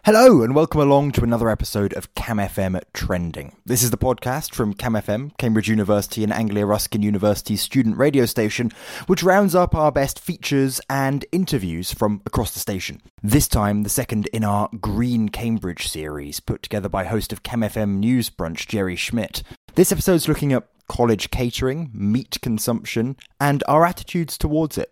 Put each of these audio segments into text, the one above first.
Hello and welcome along to another episode of CamFM Trending. This is the podcast from CamFM, Cambridge University and Anglia Ruskin University's student radio station, which rounds up our best features and interviews from across the station. This time, the second in our Green Cambridge series, put together by host of CamFM News Brunch, Jerry Schmidt. This episode's looking at college catering, meat consumption, and our attitudes towards it.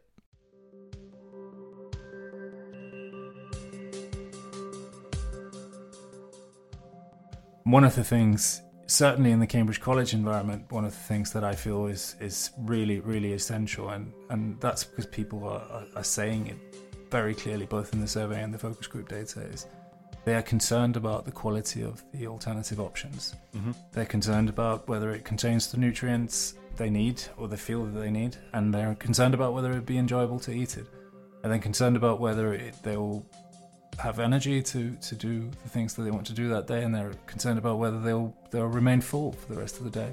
One of the things, certainly in the Cambridge College environment, one of the things that I feel is really, really essential, and that's because people are saying it very clearly, both in the survey and the focus group data, is they are concerned about the quality of the alternative options. Mm-hmm. They're concerned about whether it contains the nutrients they need or they feel that they need, and they're concerned about whether it'd be enjoyable to eat it. And they're concerned about whether they'll have energy to do the things that they want to do that day, and they're concerned about whether they'll remain full for the rest of the day.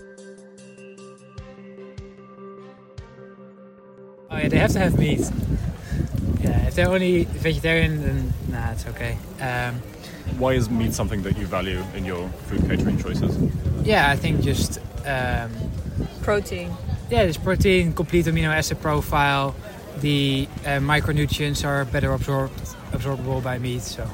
Oh yeah, they have to have meat. Yeah, if they're only vegetarian, then nah, it's okay. Why is meat something that you value in your food catering choices? Yeah, I think just protein. Yeah, there's protein, complete amino acid profile. The micronutrients are better absorbable by meat, so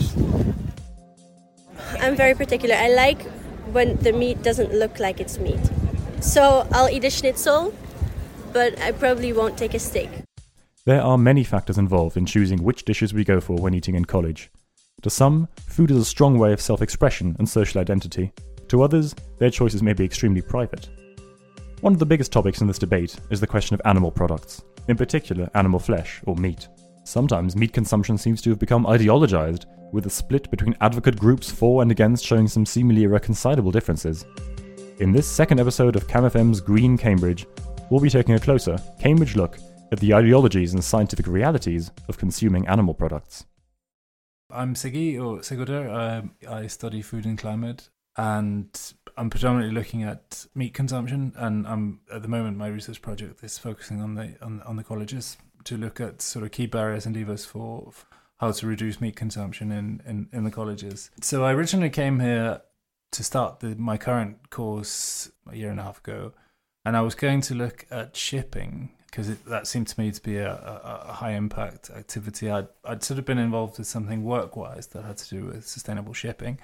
I'm very particular. I like when the meat doesn't look like it's meat. So I'll eat a schnitzel, but I probably won't take a steak. There are many factors involved in choosing which dishes we go for when eating in college. To some, food is a strong way of self-expression and social identity. To others, their choices may be extremely private. One of the biggest topics in this debate is the question of animal products, in particular animal flesh or meat. Sometimes meat consumption seems to have become ideologized, with a split between advocate groups for and against showing some seemingly irreconcilable differences. In this second episode of CamFM's Green Cambridge, we'll be taking a closer, Cambridge look at the ideologies and scientific realities of consuming animal products. I'm Siggy, or Sigurdur. I study food and climate, and I'm predominantly looking at meat consumption, and I'm at the moment my research project is focusing on the colleges to look at sort of key barriers and levers for how to reduce meat consumption in the colleges. So I originally came here to start my current course a year and a half ago, and I was going to look at shipping because that seemed to me to be a high impact activity. I'd sort of been involved with something work-wise that had to do with sustainable shipping.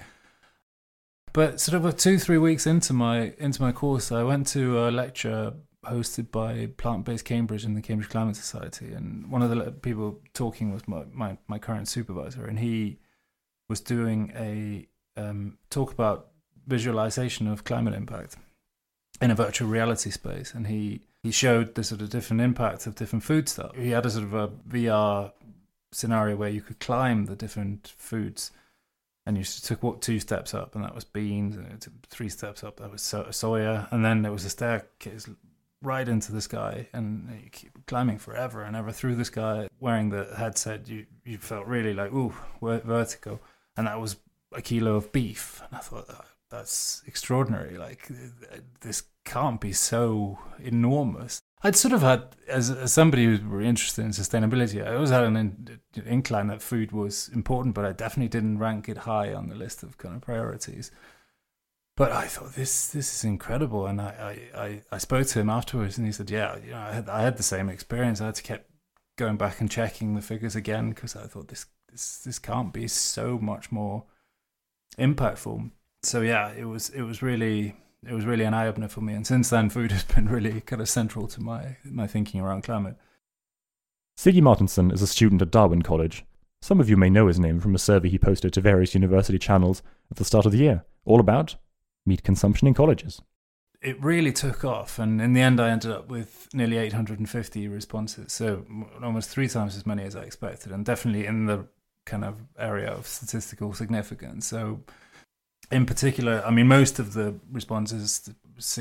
But sort of 2-3 weeks into my course, I went to a lecture hosted by Plant-Based Cambridge and the Cambridge Climate Society, and one of the people talking was my current supervisor, and he was doing a talk about visualization of climate impact in a virtual reality space, and he showed the sort of different impacts of different food stuff. He had a sort of a VR scenario where you could climb the different foods, and you took 2 steps up, and that was beans, and it took 3 steps up, that was soya, and then there was a staircase right into the sky, and you keep climbing forever and ever through the sky. Wearing the headset, you felt really like, ooh, vertigo, and that was a kilo of beef, and I thought, that's extraordinary, like this can't be so enormous. I'd sort of had, as somebody who's really interested in sustainability, I always had an incline that food was important, but I definitely didn't rank it high on the list of kind of priorities. But I thought this is incredible, and I spoke to him afterwards, and he said, yeah, I had the same experience. I had to keep going back and checking the figures again because I thought this can't be so much more impactful. So yeah, it was really an eye opener for me, and since then, food has been really kind of central to my thinking around climate. Siggy Martinson is a student at Darwin College. Some of you may know his name from a survey he posted to various university channels at the start of the year, all about meat consumption in colleges. It really took off, and in the end I ended up with nearly 850 responses, so almost 3 times as many as I expected, and definitely in the kind of area of statistical significance. So in particular, I mean, most of the responses,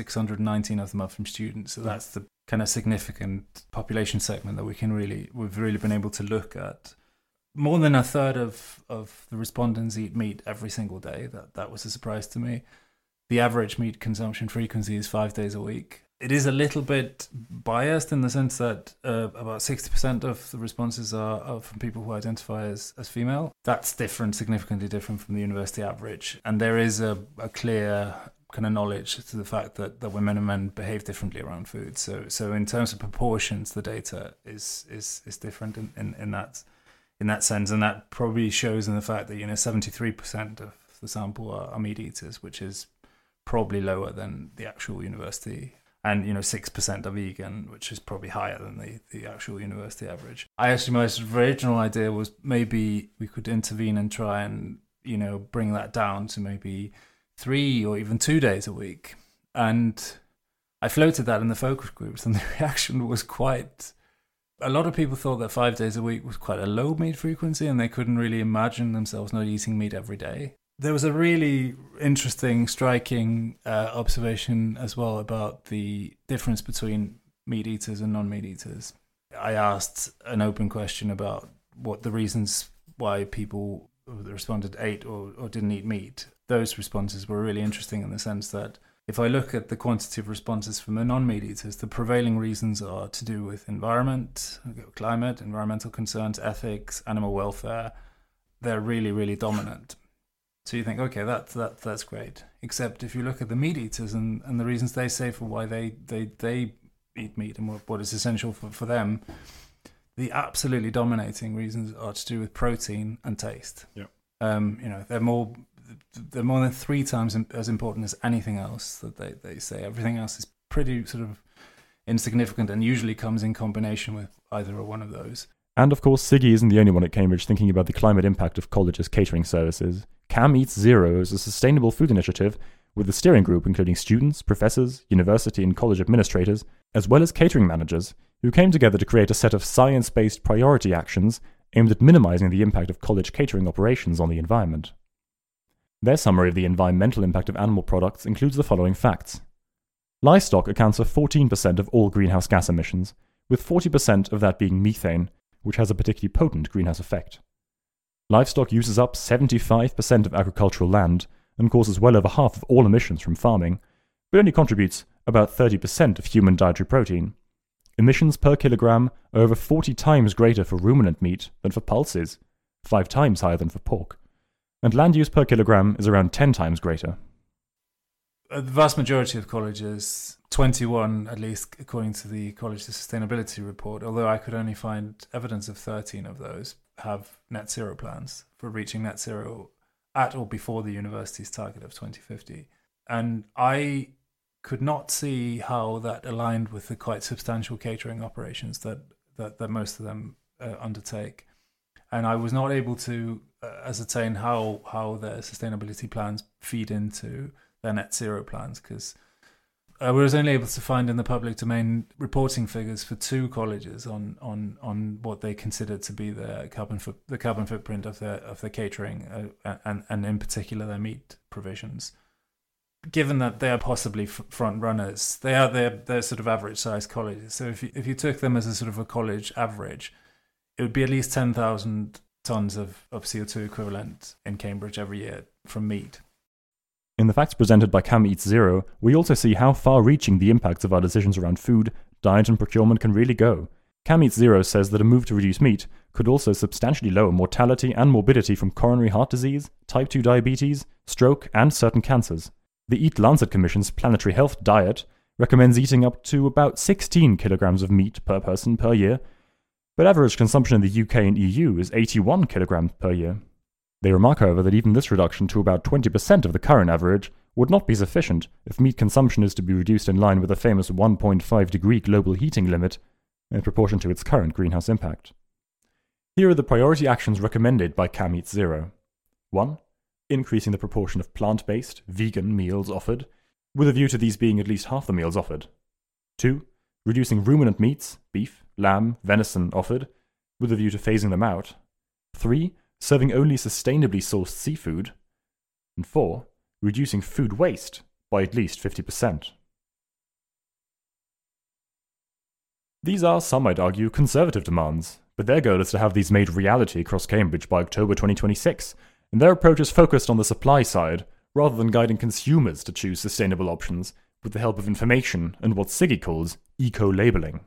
619 of them are from students, so that's the kind of significant population segment that we've really been able to look at. More than a third of the respondents eat meat every single day. That was a surprise to me. The average meat consumption frequency is 5 days a week. It is a little bit biased in the sense that about 60% of the responses are from people who identify as female. That's significantly different from the university average. And there is a clear kind of knowledge to the fact that women and men behave differently around food. So in terms of proportions, the data is different in that sense. And that probably shows in the fact that 73% of the sample are meat eaters, which is probably lower than the actual university. And 6% are vegan, which is probably higher than the actual university average. My sort of original idea was maybe we could intervene and try and bring that down to maybe 3 or even 2 days a week. And I floated that in the focus groups, and the reaction was a lot of people thought that 5 days a week was quite a low meat frequency, and they couldn't really imagine themselves not eating meat every day. There was a really interesting, striking observation as well about the difference between meat eaters and non-meat eaters. I asked an open question about what the reasons why people responded ate or didn't eat meat. Those responses were really interesting in the sense that if I look at the quantity of responses from the non-meat eaters, the prevailing reasons are to do with environment, climate, environmental concerns, ethics, animal welfare. They're really, really dominant. So you think, okay, that's great. Except if you look at the meat eaters and the reasons they say for why they eat meat and what is essential for them, the absolutely dominating reasons are to do with protein and taste. Yeah. They're more than 3 times as important as anything else that they say. Everything else is pretty sort of insignificant and usually comes in combination with either or one of those. And of course, Siggy isn't the only one at Cambridge thinking about the climate impact of colleges' catering services. Cam Eats Zero is a sustainable food initiative with a steering group including students, professors, university and college administrators, as well as catering managers, who came together to create a set of science-based priority actions aimed at minimizing the impact of college catering operations on the environment. Their summary of the environmental impact of animal products includes the following facts. Livestock accounts for 14% of all greenhouse gas emissions, with 40% of that being methane, which has a particularly potent greenhouse effect. Livestock uses up 75% of agricultural land and causes well over half of all emissions from farming, but only contributes about 30% of human dietary protein. Emissions per kilogram are over 40 times greater for ruminant meat than for pulses, 5 times higher than for pork, and land use per kilogram is around 10 times greater. The vast majority of colleges, 21 at least according to the College Sustainability Report, although I could only find evidence of 13 of those, have net zero plans for reaching net zero at or before the university's target of 2050. And I could not see how that aligned with the quite substantial catering operations that most of them undertake. And I was not able to ascertain how their sustainability plans feed into their net zero plans, because I was only able to find in the public domain reporting figures for 2 colleges on what they considered to be the carbon footprint of their catering and in particular their meat provisions. Given that they are possibly front runners, they're sort of average sized colleges. So if you took them as a sort of a college average, it would be at least 10,000 tons of CO2 equivalent in Cambridge every year from meat. In the facts presented by Cam Eats Zero, we also see how far-reaching the impacts of our decisions around food, diet and procurement can really go. Cam Eats Zero says that a move to reduce meat could also substantially lower mortality and morbidity from coronary heart disease, type 2 diabetes, stroke and certain cancers. The Eat Lancet Commission's Planetary Health Diet recommends eating up to about 16 kilograms of meat per person per year, but average consumption in the UK and EU is 81 kilograms per year. They remark, however, that even this reduction to about 20% of the current average would not be sufficient if meat consumption is to be reduced in line with the famous 1.5 degree global heating limit in proportion to its current greenhouse impact. Here are the priority actions recommended by Cam Eats Zero. 1. Increasing the proportion of plant-based, vegan meals offered, with a view to these being at least half the meals offered. 2. Reducing ruminant meats, beef, lamb, venison offered, with a view to phasing them out. 3. Serving only sustainably sourced seafood. And 4. Reducing food waste by at least 50%. These are, some might argue, conservative demands, but their goal is to have these made reality across Cambridge by October 2026, and their approach is focused on the supply side, rather than guiding consumers to choose sustainable options, with the help of information and what Siggy calls eco-labeling.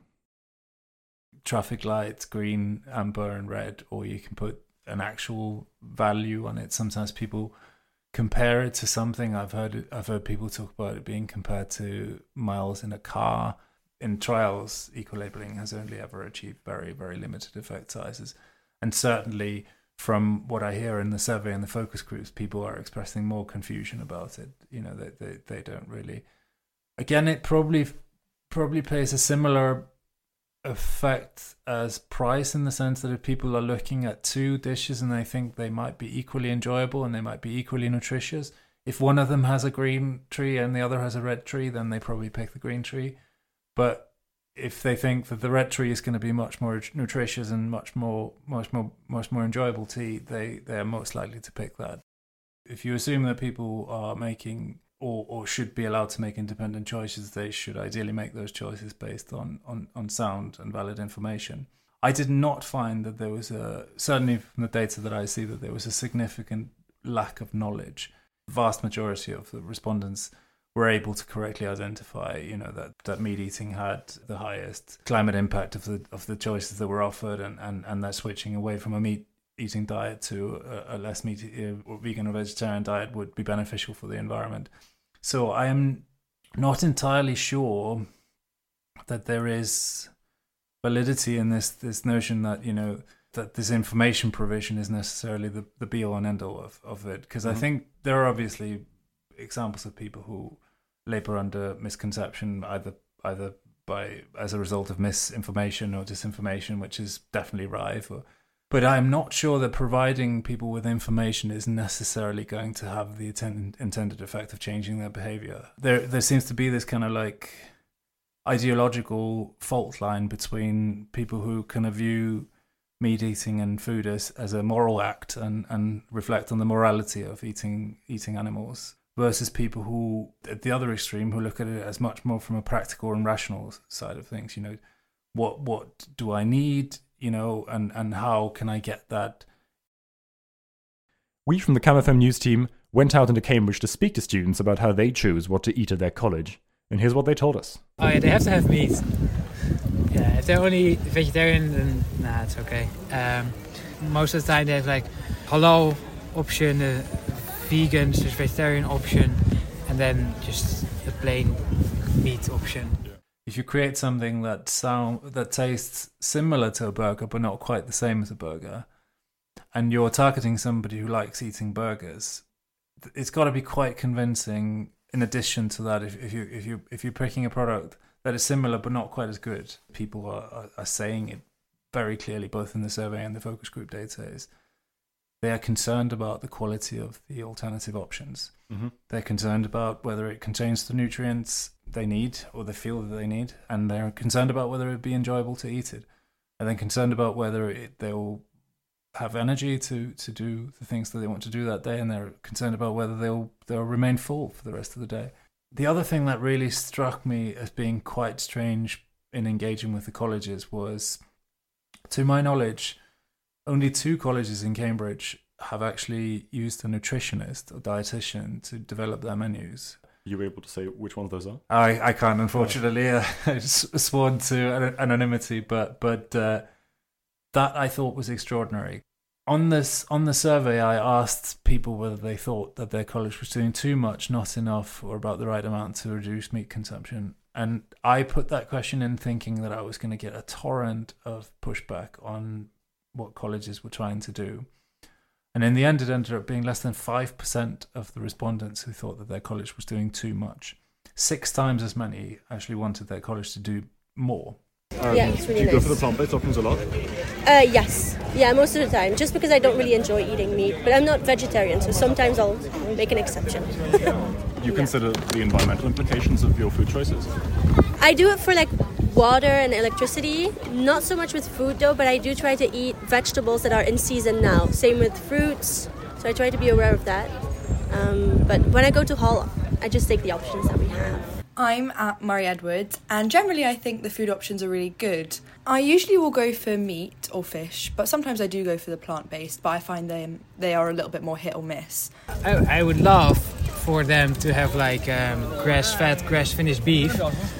Traffic lights, green, amber and red, or you can put an actual value on it. Sometimes people compare it to something. I've heard people talk about it being compared to miles in a car. In trials, eco-labeling has only ever achieved very, very limited effect sizes. And certainly from what I hear in the survey and the focus groups, people are expressing more confusion about it. You know, they don't really... Again, it probably plays a similar effect as price, in the sense that if people are looking at two dishes and they think they might be equally enjoyable and they might be equally nutritious, if one of them has a green tree and the other has a red tree, then they probably pick the green tree. But if they think that the red tree is going to be much more nutritious and much more enjoyable to eat, they're most likely to pick that. If you assume that people are making or should be allowed to make independent choices, they should ideally make those choices based on sound and valid information. I did not find that there was certainly from the data that I see, that there was a significant lack of knowledge. The vast majority of the respondents were able to correctly identify, you know, that meat eating had the highest climate impact of the choices that were offered, and that switching away from a meat eating diet to a less meat or vegan or vegetarian diet would be beneficial for the environment. So I am not entirely sure that there is validity in this notion that, you know, that this information provision is necessarily the be all and end all of it. Because I think there are obviously examples of people who labor under misconception, either as a result of misinformation or disinformation, which is definitely rife. But I'm not sure that providing people with information is necessarily going to have the intended effect of changing their behavior. There seems to be this kind of like ideological fault line between people who kind of view meat eating and food as a moral act and reflect on the morality of eating animals, versus people who, at the other extreme, who look at it as much more from a practical and rational side of things. You know, what do I need? You know, and how can I get that? We from the CamFM news team went out into Cambridge to speak to students about how they choose what to eat at their college. And here's what they told us. Oh yeah, they have to have meat. Yeah, if they're only vegetarian, then nah, it's okay. Most of the time they have like halal option, vegan, so vegetarian option, and then just a plain meat option. If you create something that tastes similar to a burger but not quite the same as a burger, and you're targeting somebody who likes eating burgers, it's got to be quite convincing. In addition to that, if you're picking a product that is similar but not quite as good, people are saying it very clearly, both in the survey and the focus group data, is they are concerned about the quality of the alternative options. Mm-hmm. They're concerned about whether it contains the nutrients they need or they feel that they need, and they're concerned about whether it'd be enjoyable to eat it, and then concerned about whether they'll have energy to do the things that they want to do that day, and they're concerned about whether they'll remain full for the rest of the day. The other thing that really struck me as being quite strange in engaging with the colleges was, to my knowledge, only 2 colleges in Cambridge have actually used a nutritionist or dietitian to develop their menus. You were able to say which ones those are? I can't, unfortunately. I sworn to anonymity, but that I thought was extraordinary. On the survey, I asked people whether they thought that their college was doing too much, not enough, or about the right amount to reduce meat consumption. And I put that question in thinking that I was going to get a torrent of pushback on what colleges were trying to do. And in the end, it ended up being less than 5% of the respondents who thought that their college was doing too much. 6 times as many actually wanted their college to do more. Yeah, it's really do you nice. go for the plant-based options a lot? Yes. Yeah, most of the time. Just because I don't really enjoy eating meat. But I'm not vegetarian, so sometimes I'll make an exception. You consider the environmental implications of your food choices? I do it for like water and electricity. Not so much with food though, but I do try to eat vegetables that are in season now. Same with fruits. So I try to be aware of that. But when I go to Hull, I just take the options that we have. I'm at Murray Edwards, and generally I think the food options are really good. I usually will go for meat or fish, but sometimes I do go for the plant-based, but I find they are a little bit more hit or miss. I would love for them to have like grass-fed, grass-finished beef.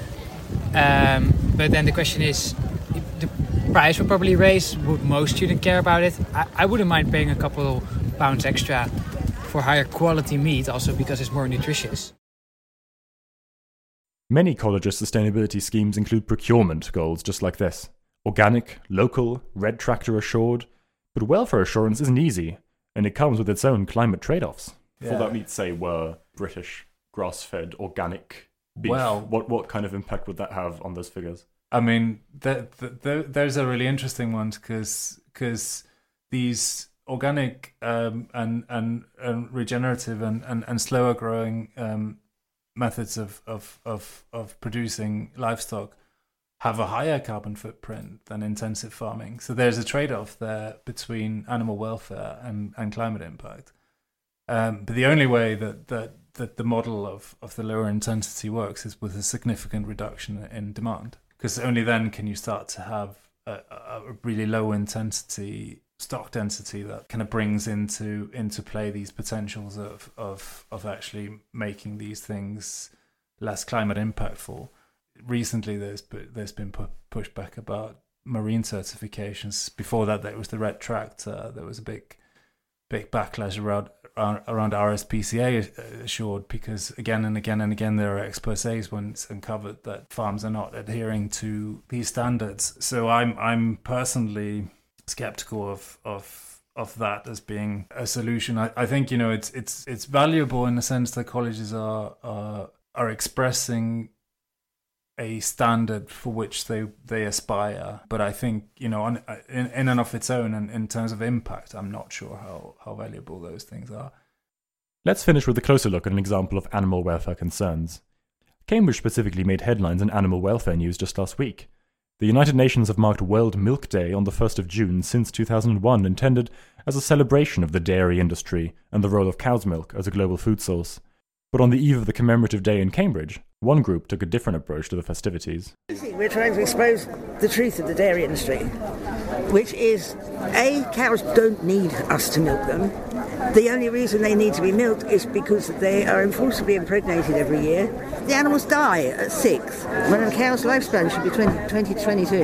But then the question is, the price will probably raise. Would most students care about it? I wouldn't mind paying a couple pounds extra for higher quality meat, also because it's more nutritious. Many colleges' sustainability schemes include procurement goals just like this. Organic, local, red tractor assured. But welfare assurance isn't easy, and it comes with its own climate trade-offs. Yeah. For that meat, say, were British, grass-fed, organic beef. Well, what kind of impact would that have on those figures? I mean, there's a really interesting one because these organic and regenerative and slower growing methods of producing livestock have a higher carbon footprint than intensive farming. So there's a trade-off there between animal welfare and climate impact. But the only way that the model of the lower intensity works is with a significant reduction in demand, because only then can you start to have a really low intensity stock density that kind of brings into play these potentials of actually making these things less climate impactful. Recently, there's been pushback about marine certifications. Before that, there was the red tractor. There was a big backlash around RSPCA assured, because again and again and again there are exposés when it's uncovered that farms are not adhering to these standards. So I'm personally skeptical of that as being a solution. I think it's valuable in the sense that colleges are expressing a standard for which they aspire, but I think in and of its own and in terms of impact, I'm not sure how valuable those things are. Let's finish with a closer look at an example of animal welfare concerns. Cambridge specifically made headlines in animal welfare news just last week. The United Nations have marked World Milk Day on the 1st of June since 2001, intended as a celebration of the dairy industry and the role of cow's milk as a global food source. But on the eve of the commemorative day in Cambridge, one group took a different approach to the festivities. We're trying to expose the truth of the dairy industry, which is, A, cows don't need us to milk them. The only reason they need to be milked is because they are enforcibly impregnated every year. The animals die at 6, when a cow's lifespan should be 20 to 22.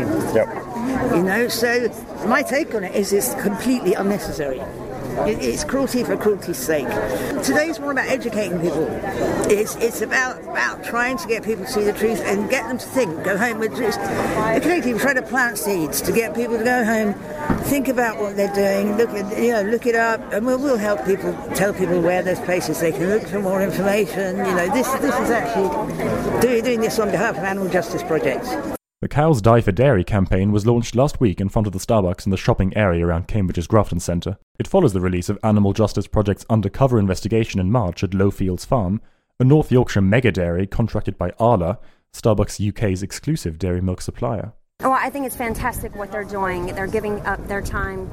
Yep. So my take on it is it's completely unnecessary. It's cruelty for cruelty's sake. Today's more about educating people. It's about trying to get people to see the truth and get them to think, go home with truth. Occasionally we try to plant seeds to get people to go home, think about what they're doing, look it up, and we'll help people, tell people where there's places they can look for more information. This is actually doing this on behalf of animal justice projects. The Cows Die for Dairy campaign was launched last week in front of the Starbucks in the shopping area around Cambridge's Grafton Centre. It follows the release of Animal Justice Project's undercover investigation in March at Lowfields Farm, a North Yorkshire mega dairy contracted by Arla, Starbucks UK's exclusive dairy milk supplier. Well, I think it's fantastic what they're doing. They're giving up their time,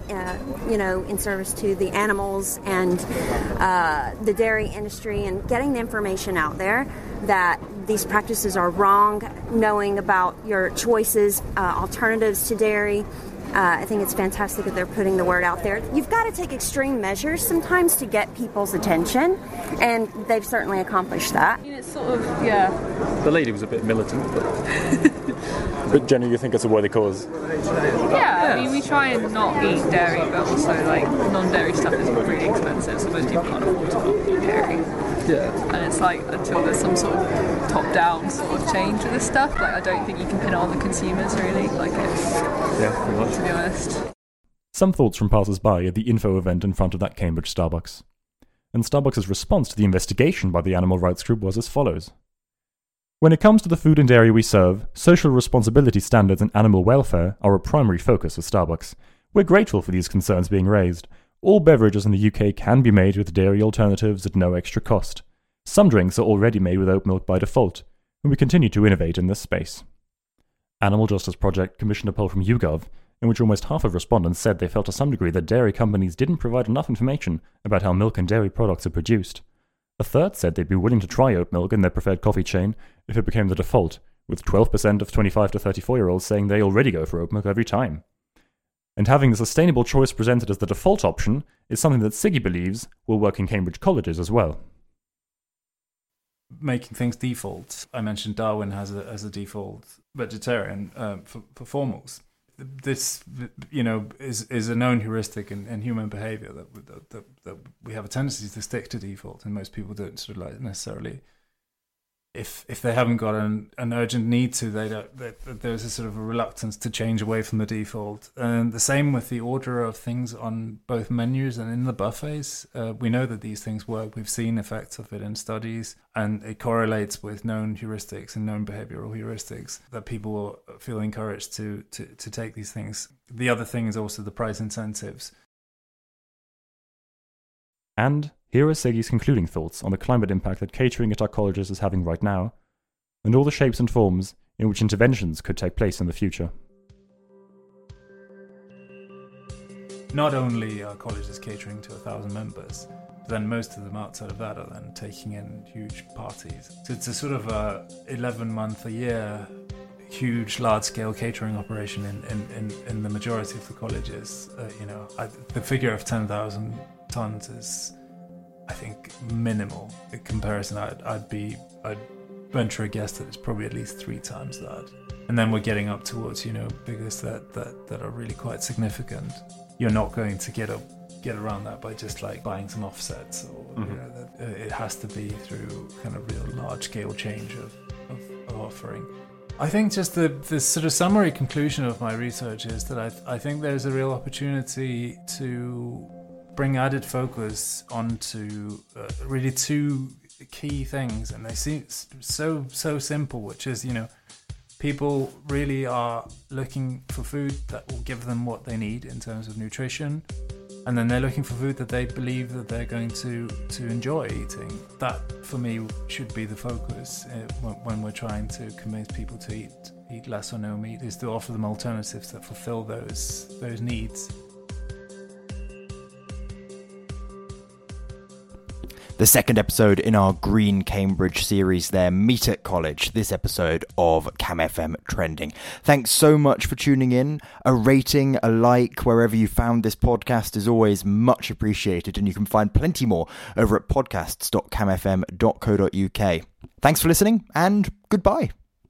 in service to the animals and the dairy industry, and getting the information out there that these practices are wrong, knowing about your choices, alternatives to dairy. I think it's fantastic that they're putting the word out there. You've got to take extreme measures sometimes to get people's attention, and they've certainly accomplished that. It's sort of, yeah. The lady was a bit militant, but generally you think it's a worthy cause? Yeah, I mean, we try and not eat dairy, but also, non-dairy stuff is really expensive, so most people can't afford to not eat dairy. Yeah. And it's until there's some sort of top-down sort of change with this stuff, I don't think you can pin it on the consumers, really. To be honest. Some thoughts from passers-by at the info event in front of that Cambridge Starbucks. And Starbucks' response to the investigation by the animal rights group was as follows. When it comes to the food and dairy we serve, social responsibility standards and animal welfare are a primary focus of Starbucks. We're grateful for these concerns being raised. All beverages in the UK can be made with dairy alternatives at no extra cost. Some drinks are already made with oat milk by default, and we continue to innovate in this space. Animal Justice Project commissioned a poll from YouGov, in which almost half of respondents said they felt to some degree that dairy companies didn't provide enough information about how milk and dairy products are produced. A third said they'd be willing to try oat milk in their preferred coffee chain if it became the default, with 12% of 25 to 34-year-olds saying they already go for oat milk every time. And having the sustainable choice presented as the default option is something that Siggy believes will work in Cambridge colleges as well. making things default. I mentioned Darwin as a default vegetarian for formals. This, is a known heuristic in human behavior that we have a tendency to stick to default, and most people don't sort of like necessarily. If they haven't got an urgent need to, there's a sort of a reluctance to change away from the default. And the same with the order of things on both menus and in the buffets. We know that these things work. We've seen effects of it in studies, and it correlates with known heuristics and known behavioral heuristics that people feel encouraged to take these things. The other thing is also the price incentives. And here are Siggy's concluding thoughts on the climate impact that catering at our colleges is having right now, and all the shapes and forms in which interventions could take place in the future. Not only are colleges catering to 1,000 members, but then most of them outside of that are then taking in huge parties. So it's a sort of a 11-month-a-year huge large-scale catering operation in the majority of the colleges. The figure of 10,000 tons is, I think, minimal in comparison. I'd venture a guess that it's probably at least 3 times that. And then we're getting up towards, figures that are really quite significant. You're not going to get around that by just like buying some offsets, or it has to be through kind of real large-scale change of offering. I think just the sort of summary conclusion of my research is that I think there's a real opportunity to bring added focus onto really 2 key things, and they seem so simple, which is, people really are looking for food that will give them what they need in terms of nutrition, and then they're looking for food that they believe that they're going to enjoy eating. That, for me, should be the focus when we're trying to convince people to eat less or no meat, is to offer them alternatives that fulfill those needs. The second episode in our Green Cambridge series there, Meet at College, this episode of Cam FM Trending. Thanks so much for tuning in. A rating, a like, wherever you found this podcast is always much appreciated, and you can find plenty more over at podcasts.camfm.co.uk. Thanks for listening, and goodbye.